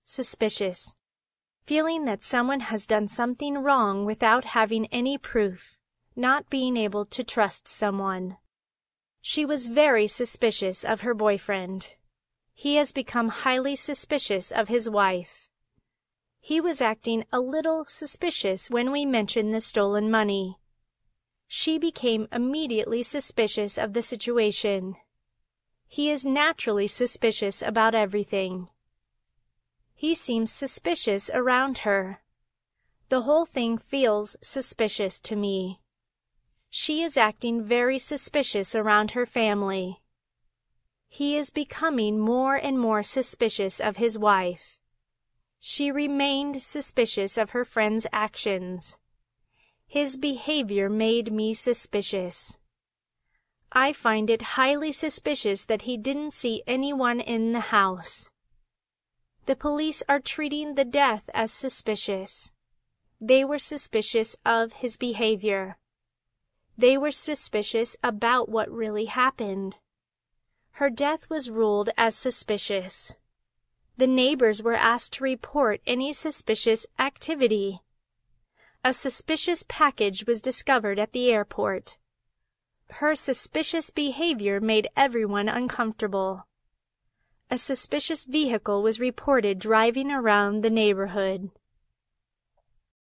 suspicious, feeling that someone has done something wrong without having any proof, not being able to trust someone. She was very suspicious of her boyfriend. He has become highly suspicious of his wife. He was acting a little suspicious when we mentioned the stolen money. She became immediately suspicious of the situation. He is naturally suspicious about everything. He seems suspicious around her. The whole thing feels suspicious to me. She is acting very suspicious around her family. He is becoming more and more suspicious of his wife. She remained suspicious of her friend's actions. His behavior made me suspicious. I find it highly suspicious that he didn't see anyone in the house. The police are treating the death as suspicious. They were suspicious of his behavior. They were suspicious about what really happened. Her death was ruled as suspicious. The neighbors were asked to report any suspicious activity. A suspicious package was discovered at the airport. Her suspicious behavior made everyone uncomfortable. A suspicious vehicle was reported driving around the neighborhood.